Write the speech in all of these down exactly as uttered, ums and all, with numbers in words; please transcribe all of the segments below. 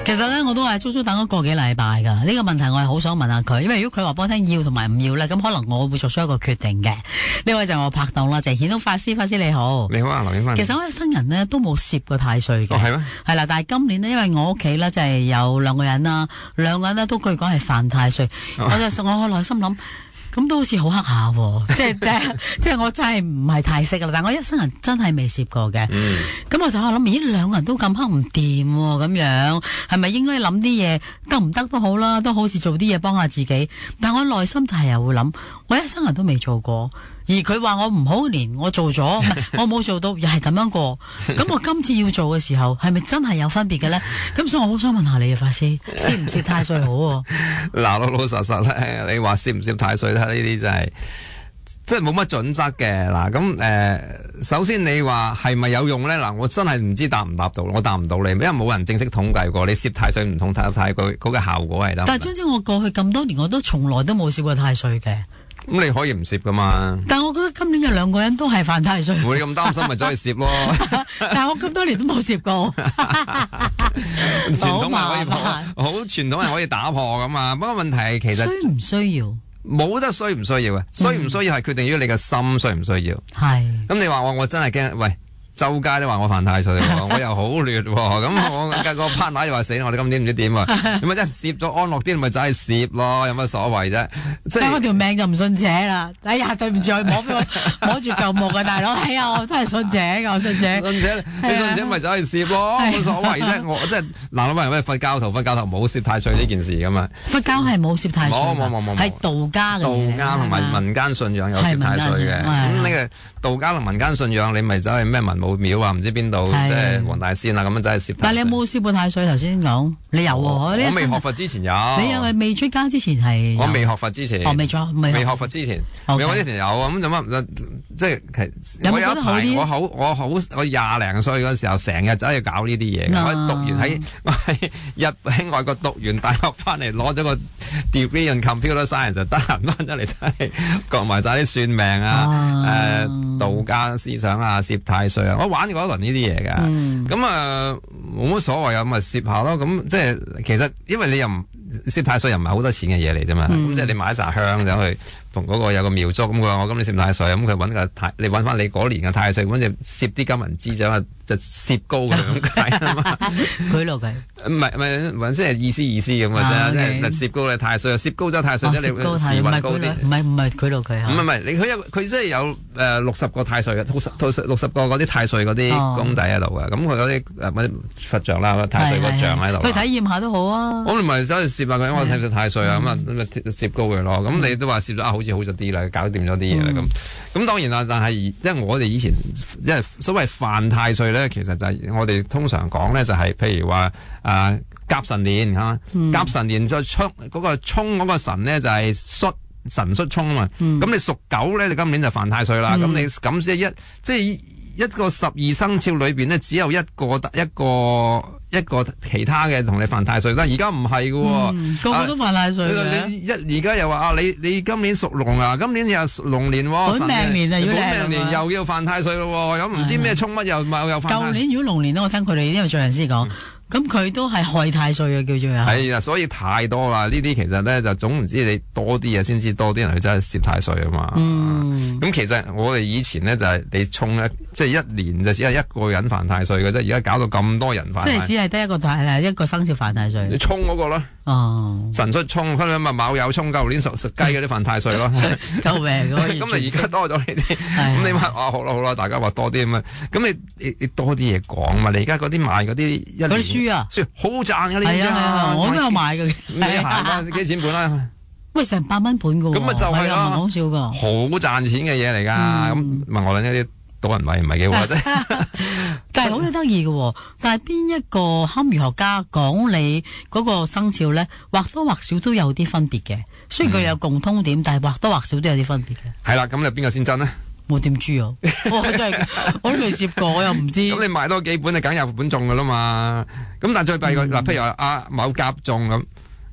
其實咧，我都係足足等咗個幾禮拜噶。呢、這個問題我係好想問下佢，因為如果佢話幫我聽要同埋唔要咧，咁可能我會作出一個決定嘅。呢位就係我拍檔啦，就係顯通法師，法師你好。 你好啊，劉影芬。 其實我一生人呢都冇攝過太歲嘅。 哦，係咩？ 係啦，但係今年呢，因為我屋企咧就係有兩個人啦，兩個人呢都據講係犯太歲，哦、我就我內心諗。咁都好似好黑下喎，即係即係我真係唔係太識噶啦，但係我一生人真係未攝過嘅。咁、嗯、我就喺度諗，咦，兩個人都咁黑唔掂喎，咁樣係咪應該諗啲嘢得唔得都好啦，都好似做啲嘢幫下自己。但我內心就係又會諗，我一生人都未做過，而佢話我唔好年，我做咗，我冇做到，又係咁樣過。咁我今次要做嘅時候，係咪真係有分別嘅咧？咁所以我好想問下你啊，法師，攝唔攝太歲好？嗱， 老老實實咧，你話攝唔攝太歲咧？呢啲真係即係冇乜準則嘅。嗱，咁、呃、誒，首先你話係咪有用咧？嗱，我真係唔知答唔答到，我答唔到你，因為冇人正式統計過。你攝太歲唔同太太個嗰個效果係得。 但係總之我過去咁多年，我都從來都冇攝過太歲嘅。 咁你可以唔攝噶嘛？ 但係我覺得今年有兩個人都係犯太歲。 唔會咁擔心，咪走去攝咯。 但係我咁多年都冇攝過。 傳統係可以破，好傳統係可以打破噶嘛。不過問題係其實需唔需要？ 冇得需唔需要嘅，需唔需要係決定於你嘅心需唔需要。係、嗯。咁你話我我真係驚，喂。周街都話我犯太歲，我又好亂，咁我個 partner 又話死，我哋今年唔知點啊，咁咪真係攝咗安樂啲，咪就係攝咯，有乜所謂啫？即係我條命就唔信邪啦！哎呀，對唔住，摸俾我摸住舊木啊，大佬，哎呀，我真係信邪噶，我信邪。信邪，你信邪咪就係攝咯，冇所謂啫。我即係嗱，諗翻喂，佛教徒，佛教徒冇攝太歲呢件事噶嘛？佛教係冇攝太歲，冇冇冇冇，係道家嘅。道家同埋民間信仰有攝太歲嘅。咁呢個道家同民間信仰，你咪走去咩文武廟啊，唔知邊度，即係黃大仙啊，咁樣真係攝太歲。但係你有冇攝過太歲？頭先講你有喎，我未學佛之前有。你又係未出家之前係？我未學佛之前。哦，未咗，未學佛之前。未學之前有啊，咁做乜？即係其我有一排，我好我好我廿零歲嗰時候，成日走去搞呢啲嘢。我讀完喺我喺日喺外國讀完大學翻嚟，攞咗個 degree in computer science，就得閒翻咗嚟真係學埋晒啲算命啊，誒道家思想啊，攝太歲啊，我玩過一輪呢啲嘢噶，咁啊冇乜所謂啊，咁咪攝下咯。咁即係其實因為你又唔攝太歲又唔係好多錢嘅嘢嚟啫嘛，咁、嗯、即係你買一紮香走去同嗰個有個廟祝，咁佢話我今年攝太歲，咁佢揾個太你揾翻你嗰年嘅太歲，咁就攝啲金銀枝獎就攝高佢咁解啊嘛，舉落佢唔係唔係揾先係意思意思咁嘅啫，即係攝高你太歲，攝高咗太歲即係你時運高啲，唔係唔係舉落佢唔係唔係你佢有佢即係有誒六十個太歲嘅，六十個嗰啲太歲嗰啲公仔喺度嘅，咁佢嗰啲誒佛像啦，太歲個像喺度，去體驗下都好啊。我哋咪走去攝下佢，我睇住太歲啊，咁啊咁啊攝高佢咯。咁你都話攝咗啊，好似好咗啲啦，搞掂咗啲嘢啦咁。咁當然啦，但係因為我哋以前因為所謂犯太歲咧，其實就係我哋通常講咧，就係譬如話啊甲辰年嚇，甲辰年再沖嗰個沖嗰個辰咧就係戌辰戌沖啊嘛。咁你屬狗咧，你今年就犯太歲啦。咁你咁即係一即係一個十二生肖裏邊咧，只有一個一個。一個其他嘅同你犯太歲，但而家唔係嘅，個個都犯太歲嘅。你一而家又話啊，你你今年屬龍啊，今年又龍年，本命年啊，如果本命年又要犯太歲咯，咁唔知咩沖乜又又又犯。舊年如果龍年咧，我聽佢哋因為做人師講。咁佢都係害太歲嘅，叫做啊。係啊，所以太多啦。呢啲其實咧就總唔知你多啲嘢先知多啲人去真係攝太歲啊嘛。嗯。咁其實我哋以前咧就係、是、你沖一即係一年就只係一個人犯太歲嘅啫，而家搞到咁多人犯。即係只係得一個太一個生肖犯太歲。你沖嗰個啦。哦。辰戌沖，跟住咪卯酉沖，舊年屬屬雞嗰啲犯太歲咯。救命！咁你而家多咗呢啲，咁你話啊好啦好啦，大家話多啲咁啊，咁你你你多啲嘢講嘛？你而家嗰啲賣嗰啲一年。書啊，書好賺噶呢啲啊，我都有買嘅。你行翻幾錢本啦？喂，成百蚊本噶喎。咁咪就係咯，唔講笑噶。好賺錢嘅嘢嚟噶，咁問我諗呢啲賭人位唔係幾好啫。但係好有得意嘅，但係邊一個堪輿學家講你嗰個生肖咧，或多或少都有啲分別嘅。雖然佢有共通點，但係或多或少都有啲分別嘅。係啦，咁你邊個先真咧？我點知啊？我真係我都未攝過，我又唔知。咁你買多幾本，你梗有本中噶啦嘛。咁但係最弊個嗱，譬如話阿某甲中咁，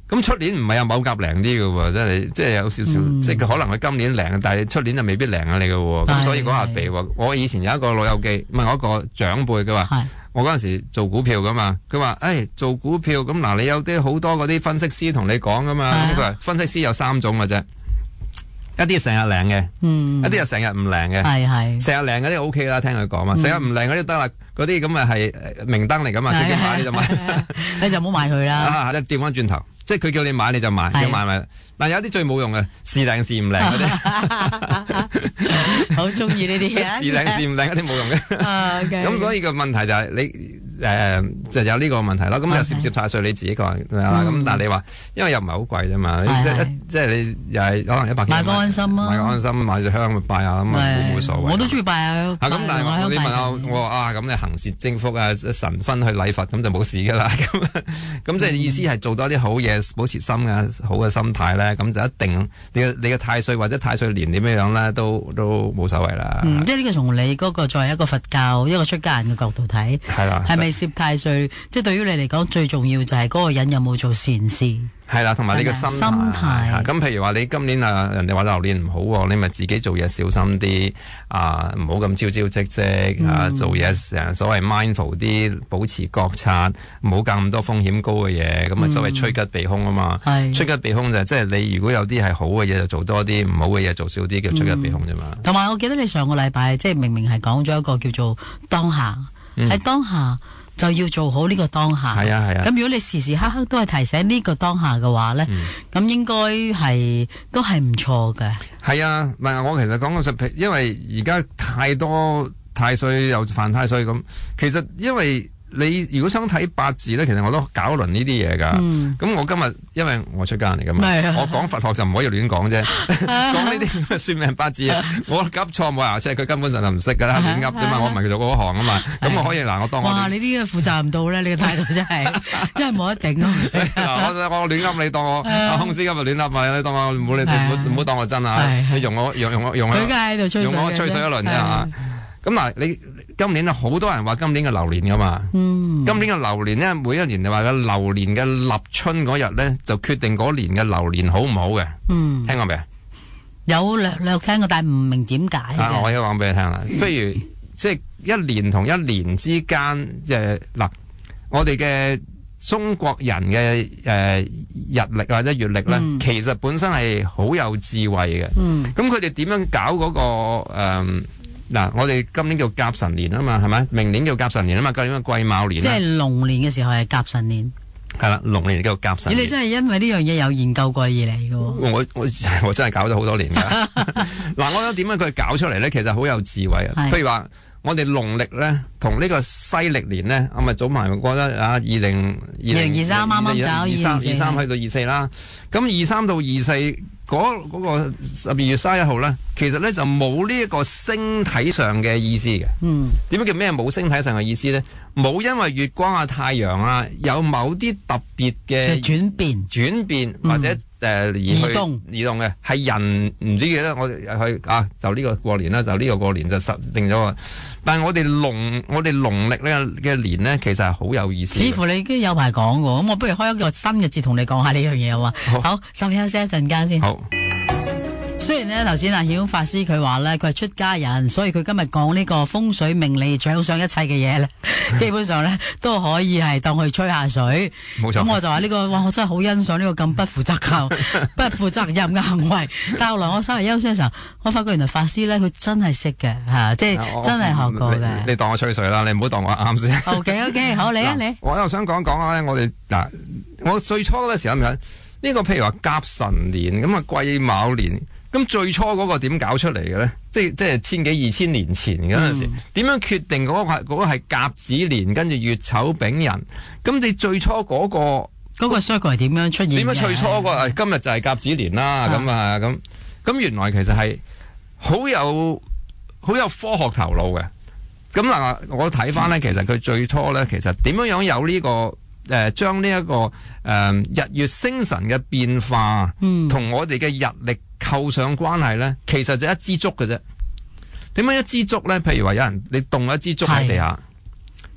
咁出年唔係有某甲靈啲嘅喎，即係即係有少少，嗯、即係可能佢今年靈，但係出年就未必靈啊你嘅喎。咁所以講下地喎。我以前有一個老友記，唔係我一個長輩嘅話，我嗰陣時做股票噶嘛，佢話誒做股票咁嗱，你有啲好多嗰啲分析師同你講噶嘛，咁佢話分析師有三種嘅啫。一啲成日靈嘅，嗯、一啲又成日唔靈嘅，係係成日靈嗰啲 O K 啦，聽佢講嘛，成日唔靈嗰啲得啦，嗰啲咁啊係明燈嚟噶嘛，叫你買你就買， 你就唔好買佢啦。 啊，即係調翻轉頭，即係佢叫你買你就買，叫買咪。但有啲最冇用嘅，時靈時唔靈嗰啲， 好中意呢啲嘅， 時靈時唔靈嗰啲冇用嘅。咁所以個問題就係你。誒、呃、就有呢個問題咯，咁又攝唔攝太歲你自己個人啦。咁、嗯、但係你話，因為又唔係好貴啫嘛，即係你又係可能一百幾。買個安心啊！買個安心，買隻香拜下咁啊，冇冇所謂。 我都中意拜下。 咁、啊、但係你問我，我話啊，咁你行善積福啊，神分去禮佛咁就冇事㗎啦。咁咁即係意思係做多啲好嘢，保持心嘅好嘅心態咧，咁就一定你嘅你嘅太歲或者太歲年點樣樣咧，都都冇所謂啦。 嗯、即係呢個從你嗰個作為一個佛教一個出家人嘅角度睇，係啦，係咪？攝太歲，即係對於你嚟講最重要就係嗰個人有冇做善事，係啦， 同埋你嘅心態。咁譬如話你今年啊，人哋話流年唔好，你咪自己做嘢小心啲啊，唔好咁朝朝夕夕、嗯、啊，做嘢成日所謂 mindful 啲，保持覺察，唔好搞咁多風險高嘅嘢。咁啊、嗯，所謂趨吉避凶啊嘛。係趨吉避凶就係即係你如果有啲係好嘅嘢就做多啲，唔好嘅嘢做少啲，叫趨吉避凶啫嘛。同埋、 嗯、我記得你上個禮拜即係明明係講咗一個叫做當下，喺、嗯、當下。就要做好呢個當下。係啊係啊。咁、啊、如果你時時刻刻都係提醒呢個當下嘅話咧，咁、嗯、應該係都係唔錯嘅。係啊，唔係我其實講個實，因為而家太多太歲又犯太歲咁，其實因為。你如果想睇八字咧，其實我都搞一輪呢啲嘢噶。咁、嗯、我今日因為我出家人嚟噶嘛，我講佛學就唔可以亂講啫。講呢啲算命八字，我急錯冇牙，即係佢根本上就唔識噶啦，亂噏啫嘛。我唔係做嗰行啊嘛。咁我可以嗱，我當我哇，你啲負責任到咧，你個態度真係真係冇得頂咯。 我我亂噏你當我空師今日亂噏咪，你當我唔好你唔好當我真啊。你用我用用我用我，佢喺度吹水，用我吹水一輪啫嚇。咁嗱你。今年好多人話今年嘅流年噶嘛，嗯、今年嘅流年咧，每一年就話嘅流年嘅立春嗰日咧，就決定嗰年嘅流年好唔好嘅。嗯，聽過未啊？ 有略略聽過，但係唔明點解。 啊，我而家講俾你聽啦。不如即係一年同一年之間，即係嗱，我哋嘅中國人嘅誒、呃、日曆或者月曆咧，嗯、其實本身係好有智慧嘅。嗯，咁佢哋點樣搞嗰、嗰個誒？呃嗱，我哋今年叫甲辰年啊嘛，係咪？明年叫甲辰年啊嘛，今年癸卯年。即係龍年嘅時候係甲辰年。係啦，龍年叫甲辰年。你真係因為呢樣嘢有研究過而嚟嘅。我我我真係搞咗好多年噶。嗱，我諗點樣佢搞出嚟咧？其實好有智慧啊。譬如話，我哋農曆咧同呢個西曆年咧，我咪早埋覺得啊，二零二零二三啱啱走二三二三去到二四啦。咁二三到二四。嗰嗰個十二月三十一號咧，其實咧就冇呢一個星體上嘅意思嘅。嗯，點樣叫咩冇星體上嘅意思咧？冇因為月光啊、太陽啊有某啲特別嘅轉變、轉變或者誒、嗯呃、移動移動嘅，係人唔知嘅咧。我去啊，就呢個過年啦，就呢個過年就實定咗。但係我哋農我哋農曆呢嘅年咧，其實係好有意思。似乎你已經有排講喎，咁我不如開一個新嘅節同你講下呢樣嘢好嘛？好，好，稍休息一陣間先。好。雖然呢頭先阿曉法師佢話咧，佢係出家人，所以佢今日講呢個風水命理掌上一切嘅嘢咧，基本上咧都可以係當佢吹下水。冇錯。咁我就話呢、這個，哇！我真係好欣賞呢個咁不負責任、不負責任嘅行為。但係後來我稍微休息嘅時候，我發覺原來法師咧佢真係識嘅吓，即係真係學過嘅。你當我吹水啦，你唔好當我啱先。O K O K，好，你啊你。我又想講講下咧，我哋嗱，我最初嗰時諗緊呢個，譬如話甲辰年咁啊，癸卯年。咁最初嗰個點搞出嚟嘅咧？即係即係千幾二千年前嗰陣時，點、嗯、樣決定嗰、嗰個係嗰、嗰個係甲子年，跟住乙丑丙寅？咁你最初嗰、嗰個嗰個 cycle 係點樣出現？點樣最初、嗰個今日就係甲子年啦？咁啊咁咁原來其實係好有好有科學頭腦嘅。咁嗱，我睇翻咧，其實佢最初咧，其實點樣樣有呢、呢個？誒、呃、將呢、這、一個誒、呃、日月星辰嘅變化，同、嗯、我哋嘅日曆扣上關係咧，其實就一支竹嘅啫。點樣一支竹咧？譬如話有人你凍一支竹喺地下，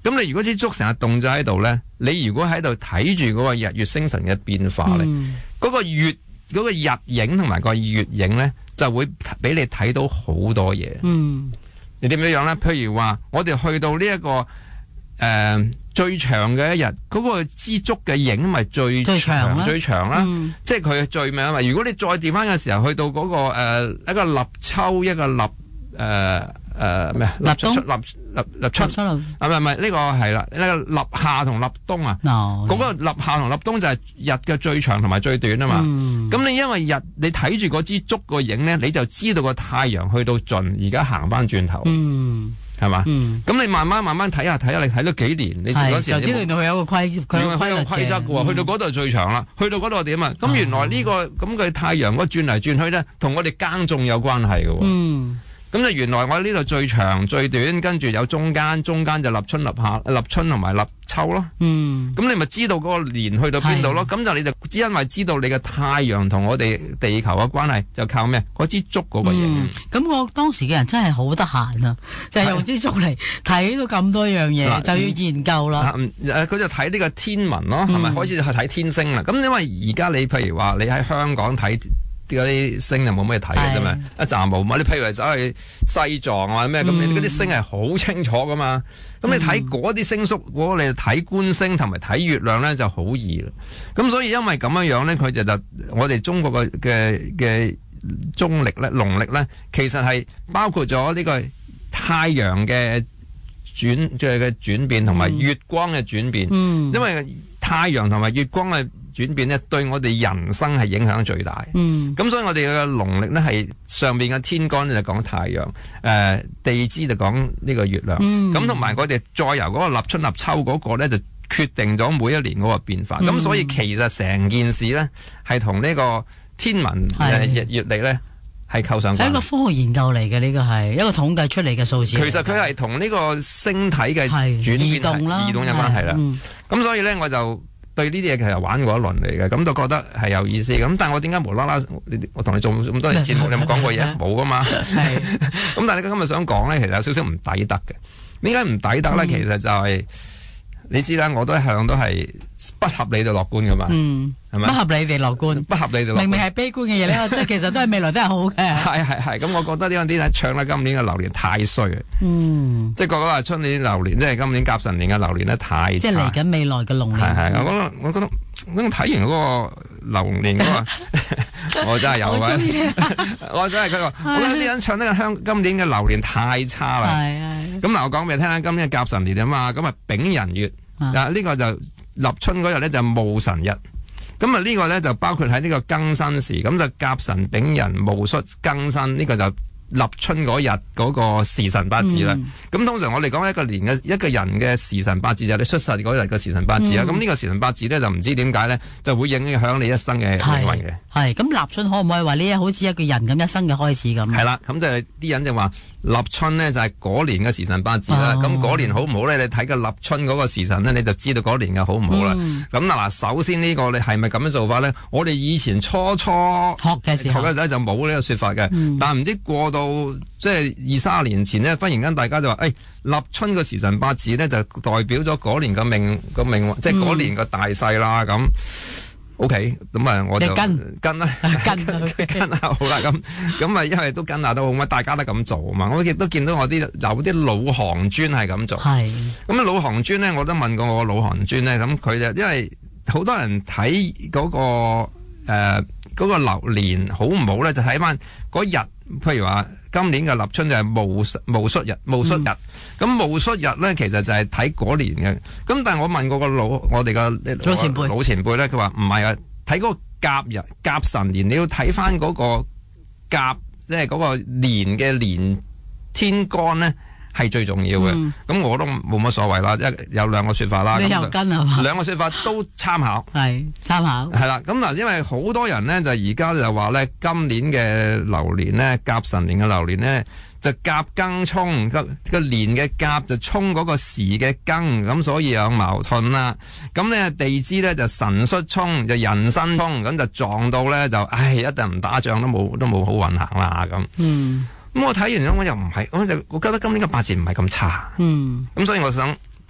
咁你如果支竹成日凍咗喺度咧，你如果喺度睇住嗰個日月星辰嘅變化咧，嗰、嗯、個月嗰、嗰個日影同埋個月影咧，就會俾你睇到好多嘢。嗯，你點樣樣咧？譬如話，我哋去到呢、這、一個誒、呃、最長嘅一日，嗰、嗰個支竹嘅影咪最長最長，最長啦。嗯、即係佢最尾啊嘛。如果你再調翻嘅時候，去到嗰、嗰個誒、呃、一個立秋，一個立誒。呃誒咩啊？立春、立立立春啊！唔係唔係，呢個係啦，呢個立夏同立冬啊。嗰個立夏同立冬就係日嘅最長同埋最短啊嘛。咁你因為日你睇住嗰支竹個影咧，你就知道個太陽去到盡，而家行翻轉頭，係嘛？咁你慢慢慢慢睇下睇下，你睇咗幾年，你嗰時就知道佢有個規，佢有個規則嘅喎。去到嗰度最長啦，去到嗰度點啊？咁原來呢個咁嘅太陽嗰轉嚟轉去咧，同我哋耕種有關係嘅喎。咁就原來我呢度最長最短，跟住有中間，中間就立春立夏、立春同埋立秋咯。嗯，咁你咪知道嗰個年去到邊度咯？咁就你就只因為知道你嘅太陽同我哋地球嘅關係，就靠咩？嗰支竹嗰個影。咁、嗯、我當時嘅人真係好得閒啊，就係、是、用支竹嚟睇到咁多樣嘢，啊、就要研究啦。佢、嗯啊、就睇呢個天文咯，係咪、嗯、開始去睇天星啦？咁因為而家你譬如話你喺香港睇。嗰啲星就冇咩睇嘅啫嘛，一站冇嘛。你譬如話走去西藏啊咩咁，你嗰啲星係好清楚噶嘛。咁、嗯、你睇嗰啲星宿，嗰個你睇觀星同埋睇月亮咧就好易啦。咁所以因為咁樣樣咧，佢就就我哋中國嘅嘅嘅中曆咧、農曆咧，其實係包括咗呢個太陽嘅轉即係嘅轉變同埋月光嘅轉變。嗯，因為太陽同埋月光嘅轉變咧，對我哋人生係影響最大。嗯，咁所以我哋嘅農曆咧係上邊嘅天干就講太陽，誒、呃、地支就講呢個月亮。咁同埋我哋再由嗰個立春立秋嗰個咧，就決定咗每一年嗰個變化。咁、嗯、所以其實成件事咧係同呢個天文嘅日月曆咧係扣上關係。係一個科學研究嚟嘅，呢個係一個統計出嚟嘅數字。其實佢係同呢個星體嘅轉變移動啦，移動有關係啦。咁、嗯、所以咧我就。對呢啲嘢其實玩過一輪嚟嘅，咁就覺得係有意思。咁但係我點解無啦啦，我同你做咁多年節目，你有冇講過嘢？冇噶嘛。咁但係你今日想講咧，其實有少少唔抵得嘅。點解唔抵得咧？嗯、其實就係、是、你知啦，我都一向都係不合理地樂觀噶嘛。嗯，係咪？不合理地樂觀，不合理地樂觀。明明係悲觀嘅嘢咧，即係其實都係未來都係好嘅。係係係，咁我覺得呢個啲人唱咧，今年嘅流年太衰。嗯，即係覺得話春年流年，即係今年甲辰年嘅流年咧太差。即係嚟緊未來嘅龍年。係係，我覺得我覺得，我睇完嗰個流年嗰個，我真係有嘅。我真係佢話，我覺得啲人唱呢個香今年嘅流年太差啦。係係。咁嗱，我講俾你聽啦，今年嘅甲辰年啊嘛，咁啊丙寅月，嗱呢個就立春嗰日咧就戊辰日。咁啊呢個咧就包括喺呢個庚申時，咁就甲辰丙寅戊戌庚申呢個就立春嗰日嗰個時辰八字啦。咁、嗯、通常我哋講一個年嘅一個人嘅時辰八字就係你出世嗰日嘅時辰八字啦。咁呢、嗯、個時辰八字咧就唔知點解咧就會影響你一生嘅命運嘅。係咁立春可唔可以話呢？好似一個人咁一生嘅開始咁？係啦，咁就係啲人就話立春咧就係嗰年嘅時辰八字啦。咁嗰、哦、年好唔好咧？你睇個立春嗰個時辰咧，你就知道嗰年嘅好唔好啦。咁嗱嗱，首先呢、這個你係咪咁樣做法咧？我哋以前初初學嘅時候，學嘅時候就冇呢個說法嘅。嗯、但係唔知過到即係二三十年前咧，忽然間大家就話，誒、哎，立春個時辰八字咧就代表咗嗰年嘅命個命，嗯、即係嗰年個大勢啦咁。O K， 咁啊，我就跟跟啦，跟跟下好啦，咁咁啊，因為都跟下都好嘛，大家都咁做嘛。我亦都見到我啲有啲老行專係咁做。係咁啊，老行專咧，我都問過我老行專咧，咁佢就因為好多人睇嗰、嗰個誒嗰、呃嗰個流年好唔好咧，就睇翻嗰日，譬如話今年嘅立春就係戊戊戌日，戊戌日。咁戊戌日咧，其實就係睇嗰年嘅。咁但係我問過個老我哋嘅老前輩老前輩咧，佢話唔係啊，睇嗰個甲日甲辰年，你要睇翻嗰個甲，即係嗰個年嘅年天干咧。係最重要嘅，咁、嗯、我都冇乜所謂啦，一有兩個說法啦。你又跟係嘛？兩個說法都參考，係參考。係啦，咁嗱，因為好多人咧就而家就話咧，今年嘅流年咧，甲辰年嘅流年咧，就甲庚沖個個年嘅甲就沖嗰個時嘅庚，咁所以有矛盾啦。咁咧地支咧就辰戌沖就壬申沖，咁就撞到咧就，唉，一定唔打仗都冇都冇好運行啦咁。嗯。咁我睇完咗，我又唔係，我就我覺得今年嘅八字唔係咁差。嗯。咁所以我想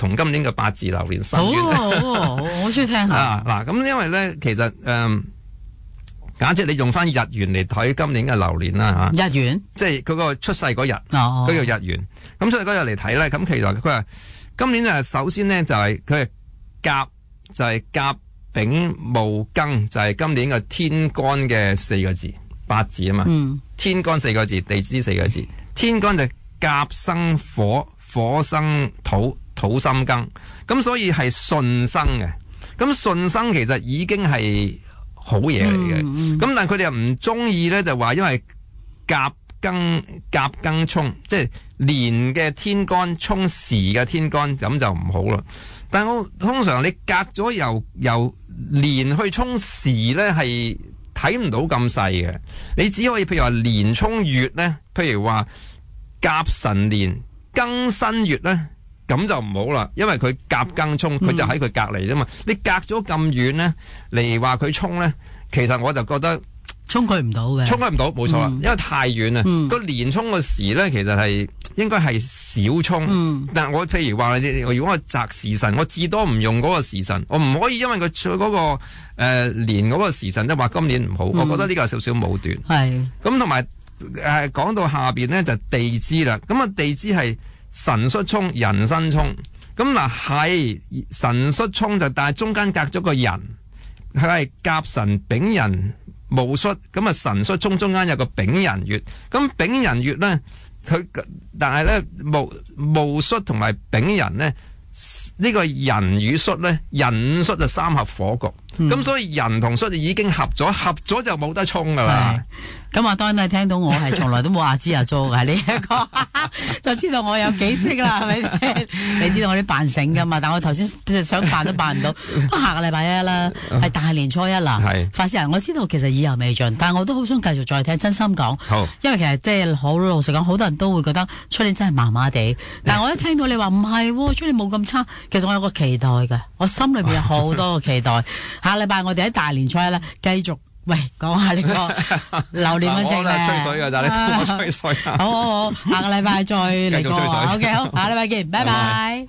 同今年嘅八字流年申冤。 好啊，我中意聽下。 啊嗱，咁因為咧，其實誒、呃，假設你用翻日元嚟睇今年嘅流年啦嚇， 日元即係佢個出世嗰日， 哦， 佢叫日元。咁出世嗰日嚟睇咧，咁其實佢話今年誒首先咧就係佢係甲，就係、是、甲丙戊庚，就係、是、今年嘅天干嘅四個字八字啊嘛。嗯，天干四個字，地支四個字。天干就甲生火，火生土，土生庚。咁所以係順生嘅。咁順生其實已經係好嘢嚟嘅。咁、嗯嗯、但係佢哋又唔中意咧，就話因為甲庚甲庚沖，即係年嘅天干沖時嘅天干，咁就唔好啦。但係我通常你隔咗由由年去沖時咧，係睇唔到咁細嘅。你只可以譬如話年沖月咧，譬如話甲辰年庚申月咧，咁就唔好啦，因為佢甲庚沖，佢就喺佢隔籬啫嘛。你隔咗咁遠咧嚟話佢沖咧，其實我就覺得沖佢唔到嘅， 沖佢唔到冇錯啦，嗯、因為太遠啦。個、嗯、年沖個時咧，其實係應該係少沖。嗯、但係我譬如話，如果我擇時辰，我至多唔用嗰個時辰，我唔可以因為佢嗰、嗰個誒、呃、年嗰個時辰即係話今年唔好，嗯、我覺得呢個有少少武斷。係咁同埋誒講到下邊咧就地支啦，咁啊地支係辰戌沖、壬申沖。咁嗱係辰戌沖就，但係中間隔咗個人，佢係甲辰丙寅戊戌，咁啊辰戌沖中間有個丙寅月，咁丙寅月咧，佢但係咧戊戊戌同埋丙寅咧，呢個寅與戌咧，寅午戌就三合火局，咁、嗯、所以寅同戌就已經合咗，合咗就冇得沖噶啦。 咁啊，當然係聽到我係從來都冇阿支阿租嘅呢一個，就知道我有幾識啦，係咪先？你知道我啲扮醒噶嘛？但我頭先想扮都扮唔到。不過下個禮拜一啦，係大年初一啦。係發事人，我知道其實意猶未盡，但係我都好想繼續再聽。真心講，好，因為其實即係好老實講，好多人都會覺得出年真係麻麻地。但係我一聽到你話唔係，出年冇咁差，其實我有個期待嘅，我心裏邊有好多個期待。下個禮拜我哋喺大年初一咧，繼續。喂，講下呢個流年運程咧， 我吹水噶咋，你同我吹水啊！ 好好好，下個禮拜再嚟過。 繼續吹水。 OK，好，下個禮拜見，拜拜。